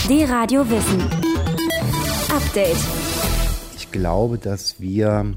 D-Radio Wissen. Update. Ich glaube, dass wir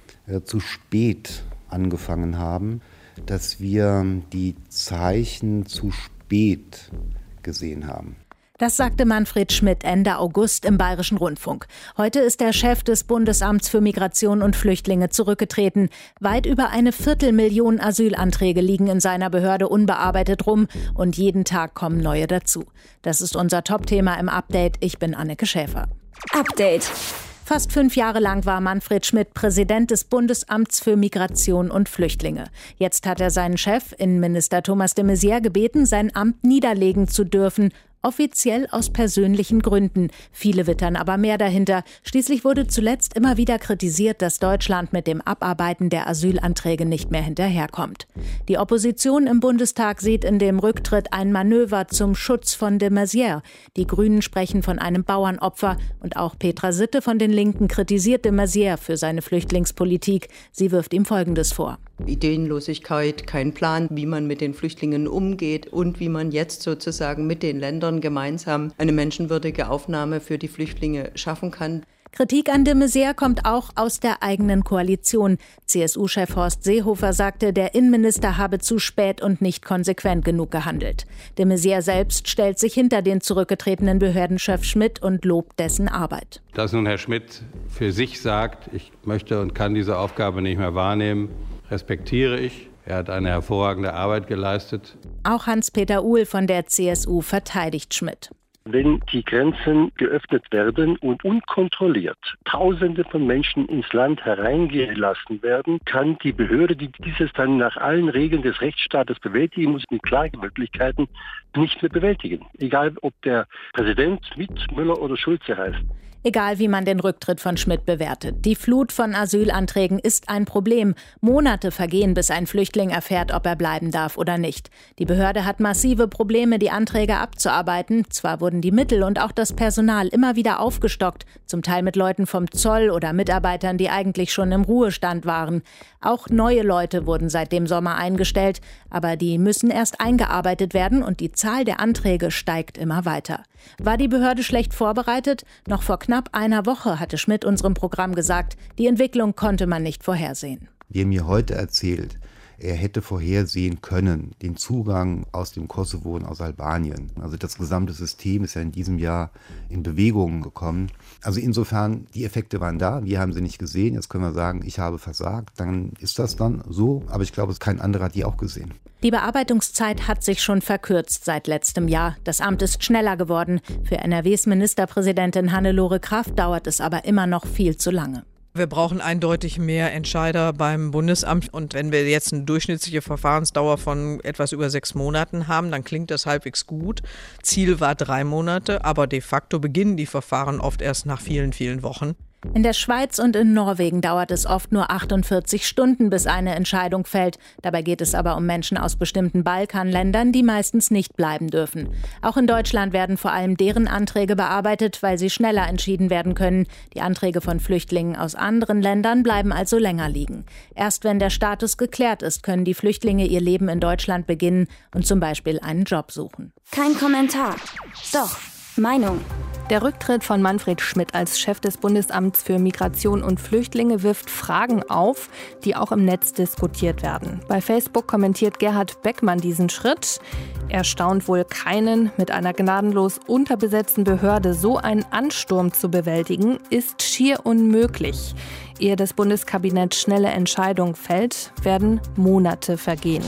zu spät angefangen haben, dass wir die Zeichen zu spät gesehen haben. Das sagte Manfred Schmidt Ende August im Bayerischen Rundfunk. Heute ist der Chef des Bundesamts für Migration und Flüchtlinge zurückgetreten. Weit über 250.000 Asylanträge liegen in seiner Behörde unbearbeitet rum und jeden Tag kommen neue dazu. Das ist unser Top-Thema im Update. Ich bin Anneke Schäfer. Update. Fast 5 Jahre lang war Manfred Schmidt Präsident des Bundesamts für Migration und Flüchtlinge. Jetzt hat er seinen Chef, Innenminister Thomas de Maizière, gebeten, sein Amt niederlegen zu dürfen. Offiziell aus persönlichen Gründen. Viele wittern aber mehr dahinter. Schließlich wurde zuletzt immer wieder kritisiert, dass Deutschland mit dem Abarbeiten der Asylanträge nicht mehr hinterherkommt. Die Opposition im Bundestag sieht in dem Rücktritt ein Manöver zum Schutz von de Maizière. Die Grünen sprechen von einem Bauernopfer und auch Petra Sitte von den Linken kritisiert de Maizière für seine Flüchtlingspolitik. Sie wirft ihm Folgendes vor: Ideenlosigkeit, kein Plan, wie man mit den Flüchtlingen umgeht und wie man jetzt sozusagen mit den Ländern gemeinsam eine menschenwürdige Aufnahme für die Flüchtlinge schaffen kann. Kritik an de Maizière kommt auch aus der eigenen Koalition. CSU-Chef Horst Seehofer sagte, der Innenminister habe zu spät und nicht konsequent genug gehandelt. De Maizière selbst stellt sich hinter den zurückgetretenen Behördenchef Schmidt und lobt dessen Arbeit. Dass nun Herr Schmidt für sich sagt, ich möchte und kann diese Aufgabe nicht mehr wahrnehmen, respektiere ich. Er hat eine hervorragende Arbeit geleistet. Auch Hans-Peter Uhl von der CSU verteidigt Schmidt. Wenn die Grenzen geöffnet werden und unkontrolliert Tausende von Menschen ins Land hereingelassen werden, kann die Behörde, die dieses dann nach allen Regeln des Rechtsstaates bewältigen muss, mit Klagemöglichkeiten nicht mehr bewältigen. Egal, ob der Präsident Schmidt, Müller oder Schulze heißt. Egal, wie man den Rücktritt von Schmidt bewertet. Die Flut von Asylanträgen ist ein Problem. Monate vergehen, bis ein Flüchtling erfährt, ob er bleiben darf oder nicht. Die Behörde hat massive Probleme, die Anträge abzuarbeiten. Zwar wurden die Mittel und auch das Personal immer wieder aufgestockt, zum Teil mit Leuten vom Zoll oder Mitarbeitern, die eigentlich schon im Ruhestand waren. Auch neue Leute wurden seit dem Sommer eingestellt, aber die müssen erst eingearbeitet werden und die Zahl der Anträge steigt immer weiter. War die Behörde schlecht vorbereitet? Noch vor knapp einer Woche hatte Schmidt unserem Programm gesagt, die Entwicklung konnte man nicht vorhersehen. Wie er mir heute erzählt, er hätte vorhersehen können, den Zugang aus dem Kosovo und aus Albanien. Also das gesamte System ist ja in diesem Jahr in Bewegung gekommen. Also insofern, die Effekte waren da, wir haben sie nicht gesehen. Jetzt können wir sagen, ich habe versagt, dann ist das dann so. Aber ich glaube, kein anderer hat die auch gesehen. Die Bearbeitungszeit hat sich schon verkürzt seit letztem Jahr. Das Amt ist schneller geworden. Für NRWs Ministerpräsidentin Hannelore Kraft dauert es aber immer noch viel zu lange. Wir brauchen eindeutig mehr Entscheider beim Bundesamt. Und wenn wir jetzt eine durchschnittliche Verfahrensdauer von etwas über 6 Monaten haben, dann klingt das halbwegs gut. Ziel war 3 Monate, aber de facto beginnen die Verfahren oft erst nach vielen, vielen Wochen. In der Schweiz und in Norwegen dauert es oft nur 48 Stunden, bis eine Entscheidung fällt. Dabei geht es aber um Menschen aus bestimmten Balkanländern, die meistens nicht bleiben dürfen. Auch in Deutschland werden vor allem deren Anträge bearbeitet, weil sie schneller entschieden werden können. Die Anträge von Flüchtlingen aus anderen Ländern bleiben also länger liegen. Erst wenn der Status geklärt ist, können die Flüchtlinge ihr Leben in Deutschland beginnen und zum Beispiel einen Job suchen. Kein Kommentar. Doch, Meinung. Der Rücktritt von Manfred Schmidt als Chef des Bundesamts für Migration und Flüchtlinge wirft Fragen auf, die auch im Netz diskutiert werden. Bei Facebook kommentiert Gerhard Beckmann diesen Schritt. Er staunt wohl keinen, mit einer gnadenlos unterbesetzten Behörde so einen Ansturm zu bewältigen, ist schier unmöglich. Ehe das Bundeskabinett schnelle Entscheidungen fällt, werden Monate vergehen.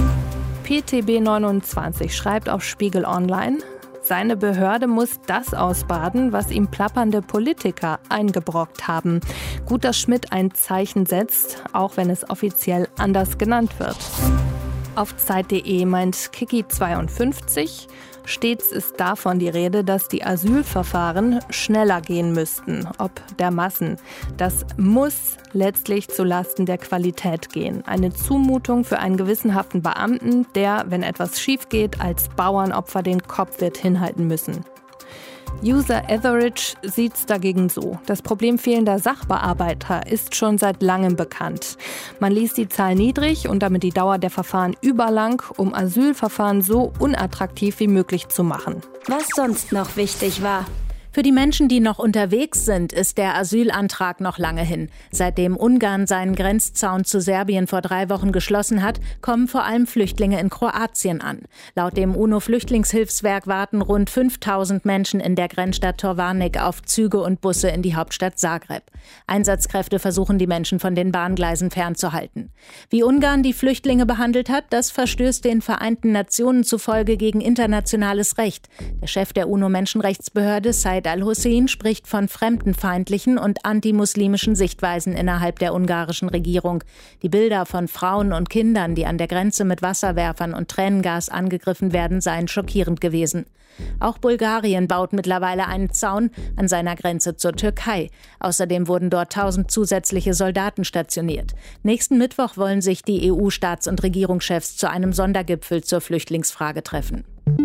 PTB29 schreibt auf Spiegel Online: Seine Behörde muss das ausbaden, was ihm plappernde Politiker eingebrockt haben. Gut, dass Schmidt ein Zeichen setzt, auch wenn es offiziell anders genannt wird. Auf Zeit.de meint Kiki52, stets ist davon die Rede, dass die Asylverfahren schneller gehen müssten, ob der Massen. Das muss letztlich zulasten der Qualität gehen. Eine Zumutung für einen gewissenhaften Beamten, der, wenn etwas schief geht, als Bauernopfer den Kopf wird hinhalten müssen. User Average sieht's dagegen so. Das Problem fehlender Sachbearbeiter ist schon seit langem bekannt. Man liest die Zahl niedrig und damit die Dauer der Verfahren überlang, um Asylverfahren so unattraktiv wie möglich zu machen. Was sonst noch wichtig war. Für die Menschen, die noch unterwegs sind, ist der Asylantrag noch lange hin. Seitdem Ungarn seinen Grenzzaun zu Serbien vor 3 Wochen geschlossen hat, kommen vor allem Flüchtlinge in Kroatien an. Laut dem UNO-Flüchtlingshilfswerk warten rund 5000 Menschen in der Grenzstadt Tovarnik auf Züge und Busse in die Hauptstadt Zagreb. Einsatzkräfte versuchen, die Menschen von den Bahngleisen fernzuhalten. Wie Ungarn die Flüchtlinge behandelt hat, das verstößt den Vereinten Nationen zufolge gegen internationales Recht. Der Chef der UNO-Menschenrechtsbehörde, Said al-Hussein, spricht von fremdenfeindlichen und antimuslimischen Sichtweisen innerhalb der ungarischen Regierung. Die Bilder von Frauen und Kindern, die an der Grenze mit Wasserwerfern und Tränengas angegriffen werden, seien schockierend gewesen. Auch Bulgarien baut mittlerweile einen Zaun an seiner Grenze zur Türkei. Außerdem wurden dort 1000 zusätzliche Soldaten stationiert. Nächsten Mittwoch wollen sich die EU-Staats- und Regierungschefs zu einem Sondergipfel zur Flüchtlingsfrage treffen.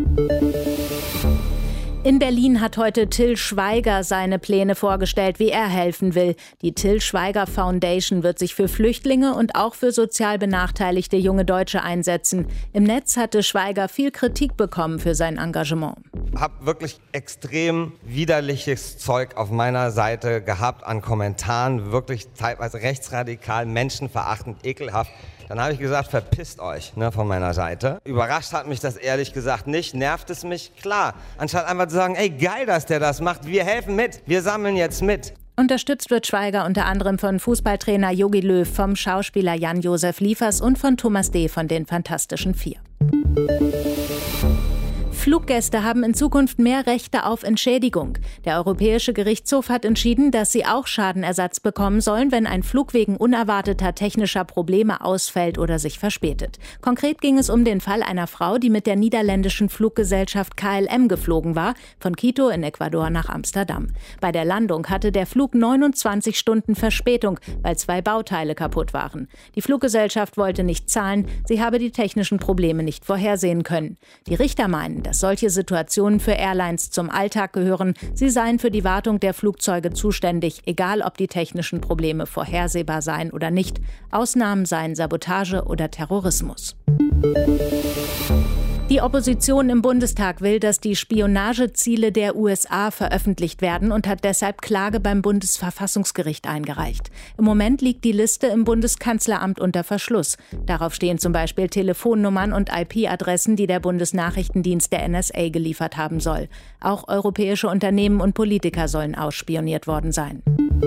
In Berlin hat heute Till Schweiger seine Pläne vorgestellt, wie er helfen will. Die Till Schweiger Foundation wird sich für Flüchtlinge und auch für sozial benachteiligte junge Deutsche einsetzen. Im Netz hatte Schweiger viel Kritik bekommen für sein Engagement. Ich habe wirklich extrem widerliches Zeug auf meiner Seite gehabt an Kommentaren, wirklich teilweise rechtsradikal, menschenverachtend, ekelhaft. Dann habe ich gesagt, verpisst euch von meiner Seite. Überrascht hat mich das ehrlich gesagt nicht. Nervt es mich? Klar. Anstatt einfach zu sagen, ey, geil, dass der das macht. Wir helfen mit. Wir sammeln jetzt mit. Unterstützt wird Schweiger unter anderem von Fußballtrainer Jogi Löw, vom Schauspieler Jan-Josef Liefers und von Thomas D. von den Fantastischen Vier. Fluggäste haben in Zukunft mehr Rechte auf Entschädigung. Der Europäische Gerichtshof hat entschieden, dass sie auch Schadenersatz bekommen sollen, wenn ein Flug wegen unerwarteter technischer Probleme ausfällt oder sich verspätet. Konkret ging es um den Fall einer Frau, die mit der niederländischen Fluggesellschaft KLM geflogen war, von Quito in Ecuador nach Amsterdam. Bei der Landung hatte der Flug 29 Stunden Verspätung, weil 2 Bauteile kaputt waren. Die Fluggesellschaft wollte nicht zahlen, sie habe die technischen Probleme nicht vorhersehen können. Die Richter meinen, dass solche Situationen für Airlines zum Alltag gehören. Sie seien für die Wartung der Flugzeuge zuständig, egal ob die technischen Probleme vorhersehbar seien oder nicht. Ausnahmen seien Sabotage oder Terrorismus. Die Opposition im Bundestag will, dass die Spionageziele der USA veröffentlicht werden und hat deshalb Klage beim Bundesverfassungsgericht eingereicht. Im Moment liegt die Liste im Bundeskanzleramt unter Verschluss. Darauf stehen zum Beispiel Telefonnummern und IP-Adressen, die der Bundesnachrichtendienst der NSA geliefert haben soll. Auch europäische Unternehmen und Politiker sollen ausspioniert worden sein.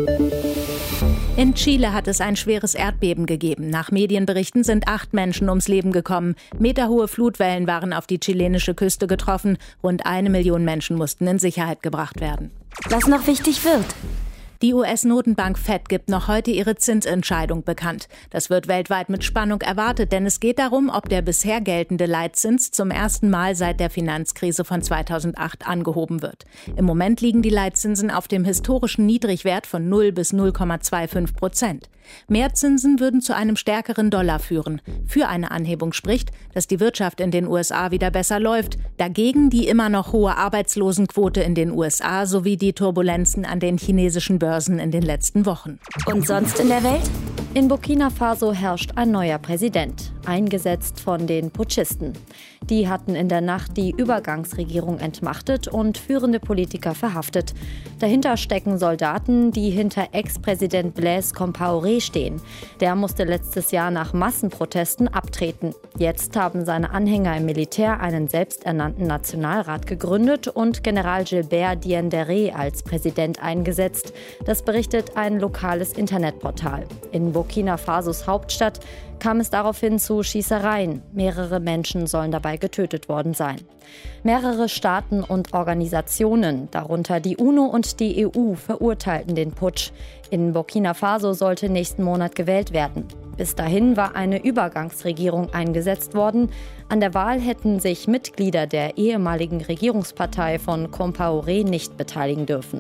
In Chile hat es ein schweres Erdbeben gegeben. Nach Medienberichten sind 8 Menschen ums Leben gekommen. Meterhohe Flutwellen waren auf die chilenische Küste getroffen. Rund 1 Million Menschen mussten in Sicherheit gebracht werden. Was noch wichtig wird. Die US-Notenbank Fed gibt noch heute ihre Zinsentscheidung bekannt. Das wird weltweit mit Spannung erwartet, denn es geht darum, ob der bisher geltende Leitzins zum ersten Mal seit der Finanzkrise von 2008 angehoben wird. Im Moment liegen die Leitzinsen auf dem historischen Niedrigwert von 0 bis 0,25%. Mehr Zinsen würden zu einem stärkeren Dollar führen. Für eine Anhebung spricht, dass die Wirtschaft in den USA wieder besser läuft. Dagegen die immer noch hohe Arbeitslosenquote in den USA sowie die Turbulenzen an den chinesischen Börsen in den letzten Wochen. Und sonst in der Welt? In Burkina Faso herrscht ein neuer Präsident, eingesetzt von den Putschisten. Die hatten in der Nacht die Übergangsregierung entmachtet und führende Politiker verhaftet. Dahinter stecken Soldaten, die hinter Ex-Präsident Blaise Compaoré stehen. Der musste letztes Jahr nach Massenprotesten abtreten. Jetzt haben seine Anhänger im Militär einen selbsternannten Nationalrat gegründet und General Gilbert Diendéré als Präsident eingesetzt. Das berichtet ein lokales Internetportal. In Burkina Fasos Hauptstadt kam es daraufhin zu Schießereien. Mehrere Menschen sollen dabei getötet worden sein. Mehrere Staaten und Organisationen, darunter die UNO und die EU, verurteilten den Putsch. In Burkina Faso sollte nächsten Monat gewählt werden. Bis dahin war eine Übergangsregierung eingesetzt worden. An der Wahl hätten sich Mitglieder der ehemaligen Regierungspartei von Compaoré nicht beteiligen dürfen.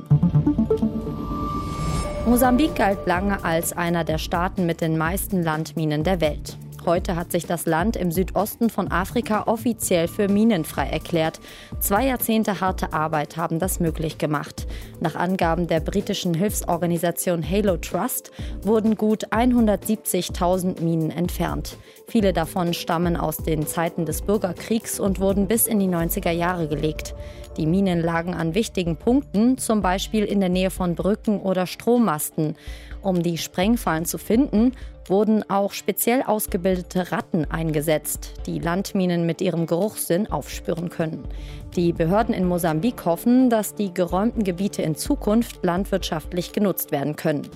Mosambik galt lange als einer der Staaten mit den meisten Landminen der Welt. Heute hat sich das Land im Südosten von Afrika offiziell für minenfrei erklärt. 2 Jahrzehnte harte Arbeit haben das möglich gemacht. Nach Angaben der britischen Hilfsorganisation Halo Trust wurden gut 170.000 Minen entfernt. Viele davon stammen aus den Zeiten des Bürgerkriegs und wurden bis in die 90er Jahre gelegt. Die Minen lagen an wichtigen Punkten, zum Beispiel in der Nähe von Brücken oder Strommasten. Um die Sprengfallen zu finden, wurden auch speziell ausgebildete Ratten eingesetzt, die Landminen mit ihrem Geruchssinn aufspüren können. Die Behörden in Mosambik hoffen, dass die geräumten Gebiete in Zukunft landwirtschaftlich genutzt werden können.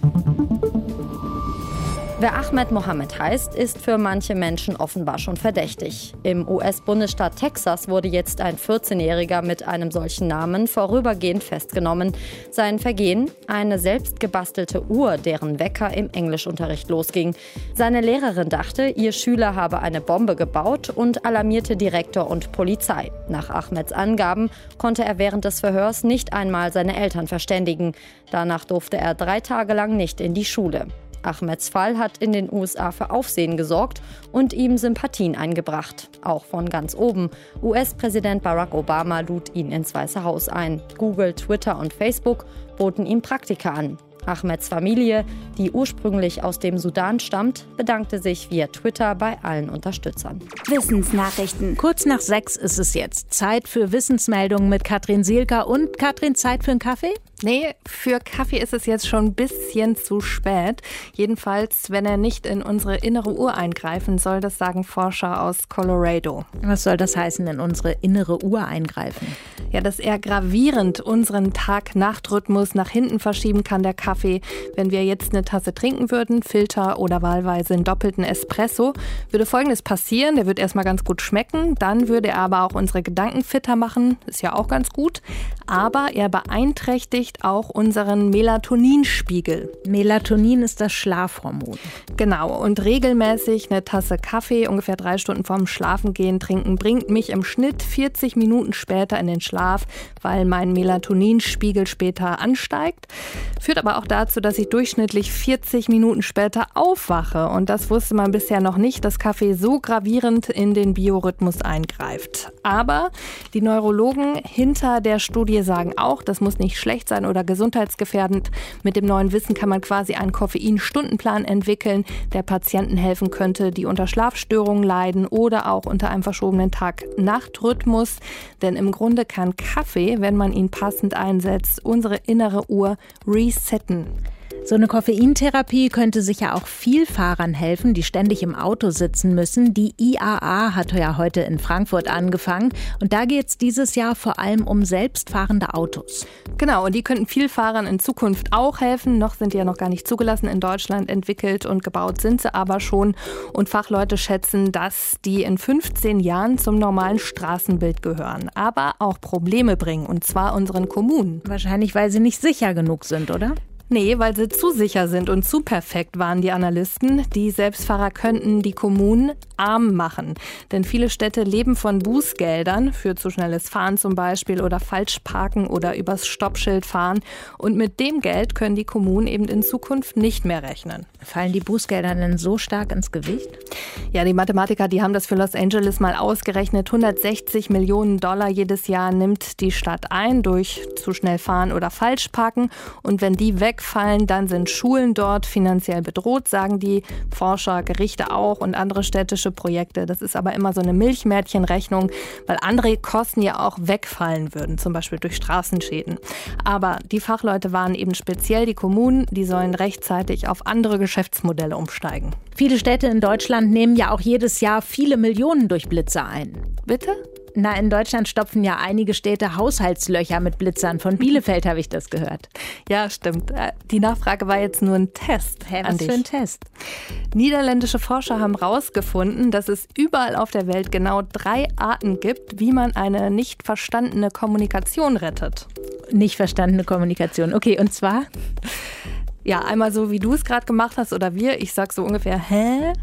Wer Ahmed Mohammed heißt, ist für manche Menschen offenbar schon verdächtig. Im US-Bundesstaat Texas wurde jetzt ein 14-Jähriger mit einem solchen Namen vorübergehend festgenommen. Sein Vergehen? Eine selbst gebastelte Uhr, deren Wecker im Englischunterricht losging. Seine Lehrerin dachte, ihr Schüler habe eine Bombe gebaut und alarmierte Direktor und Polizei. Nach Ahmeds Angaben konnte er während des Verhörs nicht einmal seine Eltern verständigen. Danach durfte er 3 Tage lang nicht in die Schule. Ahmeds Fall hat in den USA für Aufsehen gesorgt und ihm Sympathien eingebracht. Auch von ganz oben. US-Präsident Barack Obama lud ihn ins Weiße Haus ein. Google, Twitter und Facebook boten ihm Praktika an. Ahmeds Familie, die ursprünglich aus dem Sudan stammt, bedankte sich via Twitter bei allen Unterstützern. Wissensnachrichten. Kurz nach 6 ist es jetzt. Zeit für Wissensmeldungen mit Katrin Sielker. Und Katrin, Zeit für einen Kaffee? Nee, für Kaffee ist es jetzt schon ein bisschen zu spät. Jedenfalls, wenn er nicht in unsere innere Uhr eingreifen soll, das sagen Forscher aus Colorado. Was soll das heißen, in unsere innere Uhr eingreifen? Ja, dass er gravierend unseren Tag-Nacht-Rhythmus nach hinten verschieben kann, der Kaffee. Wenn wir jetzt eine Tasse trinken würden, Filter oder wahlweise einen doppelten Espresso, würde Folgendes passieren. Der wird erstmal ganz gut schmecken, dann würde er aber auch unsere Gedanken fitter machen, ist ja auch ganz gut. Aber er beeinträchtigt auch unseren Melatoninspiegel. Melatonin ist das Schlafhormon. Genau, und regelmäßig eine Tasse Kaffee, ungefähr 3 Stunden vorm Schlafengehen trinken, bringt mich im Schnitt 40 Minuten später in den Schlaf, weil mein Melatoninspiegel später ansteigt. Führt aber auch dazu, dass ich durchschnittlich 40 Minuten später aufwache. Und das wusste man bisher noch nicht, dass Kaffee so gravierend in den Biorhythmus eingreift. Aber die Neurologen hinter der Studie sagen auch, das muss nicht schlecht sein oder gesundheitsgefährdend. Mit dem neuen Wissen kann man quasi einen Koffeinstundenplan entwickeln, der Patienten helfen könnte, die unter Schlafstörungen leiden oder auch unter einem verschobenen Tag-Nacht-Rhythmus. Denn im Grunde kann Kaffee, wenn man ihn passend einsetzt, unsere innere Uhr resetten. So eine Koffeintherapie könnte sicher auch Vielfahrern helfen, die ständig im Auto sitzen müssen. Die IAA hat ja heute in Frankfurt angefangen. Und da geht es dieses Jahr vor allem um selbstfahrende Autos. Genau, und die könnten Vielfahrern in Zukunft auch helfen. Noch sind die ja noch gar nicht zugelassen in Deutschland. Entwickelt und gebaut sind sie aber schon. Und Fachleute schätzen, dass die in 15 Jahren zum normalen Straßenbild gehören. Aber auch Probleme bringen, und zwar unseren Kommunen. Wahrscheinlich, weil sie nicht sicher genug sind, oder? Nee, weil sie zu sicher sind und zu perfekt, waren die Analysten. Die Selbstfahrer könnten die Kommunen arm machen. Denn viele Städte leben von Bußgeldern für zu schnelles Fahren zum Beispiel oder Falschparken oder übers Stoppschild fahren. Und mit dem Geld können die Kommunen eben in Zukunft nicht mehr rechnen. Fallen die Bußgelder denn so stark ins Gewicht? Ja, die Mathematiker, die haben das für Los Angeles mal ausgerechnet. 160 Millionen Dollar jedes Jahr nimmt die Stadt ein durch zu schnell fahren oder Falschparken. Und wenn die wegfallen, dann sind Schulen dort finanziell bedroht, sagen die Forscher, Gerichte auch und andere städtische Projekte. Das ist aber immer so eine Milchmädchenrechnung, weil andere Kosten ja auch wegfallen würden, zum Beispiel durch Straßenschäden. Aber die Fachleute warnen eben speziell die Kommunen, die sollen rechtzeitig auf andere Geschäftsmodelle umsteigen. Viele Städte in Deutschland nehmen ja auch jedes Jahr viele Millionen durch Blitzer ein. Bitte? Na, in Deutschland stopfen ja einige Städte Haushaltslöcher mit Blitzern. Von Bielefeld habe ich das gehört. Ja, stimmt. Die Nachfrage war jetzt nur ein Test. Was für ein Test? Niederländische Forscher haben herausgefunden, dass es überall auf der Welt genau 3 Arten gibt, wie man eine nicht verstandene Kommunikation rettet. Nicht verstandene Kommunikation. Okay, und zwar? Ja, einmal so, wie du es gerade gemacht hast oder wir. Ich sag so ungefähr, hä?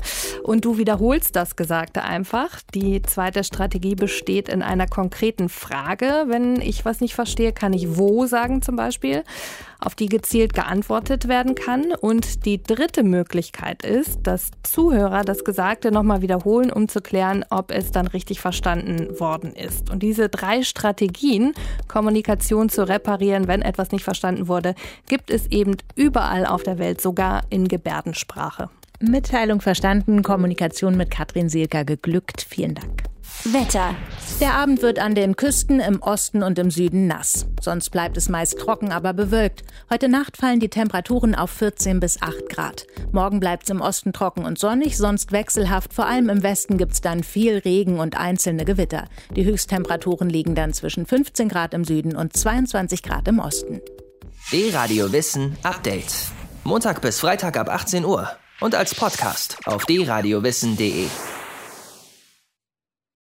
und du wiederholst das Gesagte einfach. Die zweite Strategie besteht in einer konkreten Frage. Wenn ich was nicht verstehe, kann ich wo sagen zum Beispiel, auf die gezielt geantwortet werden kann. Und die dritte Möglichkeit ist, dass Zuhörer das Gesagte nochmal wiederholen, um zu klären, ob es dann richtig verstanden worden ist. Und diese 3 Strategien, Kommunikation zu reparieren, wenn etwas nicht verstanden wurde, gibt es eben überall auf der Welt, sogar in Gebärdensprache. Mitteilung verstanden, Kommunikation mit Katrin Sielker geglückt. Vielen Dank. Wetter. Der Abend wird an den Küsten im Osten und im Süden nass. Sonst bleibt es meist trocken, aber bewölkt. Heute Nacht fallen die Temperaturen auf 14 bis 8 Grad. Morgen bleibt es im Osten trocken und sonnig, sonst wechselhaft. Vor allem im Westen gibt es dann viel Regen und einzelne Gewitter. Die Höchsttemperaturen liegen dann zwischen 15 Grad im Süden und 22 Grad im Osten. D-Radio Wissen Update. Montag bis Freitag ab 18 Uhr. Und als Podcast auf drradiowissen.de.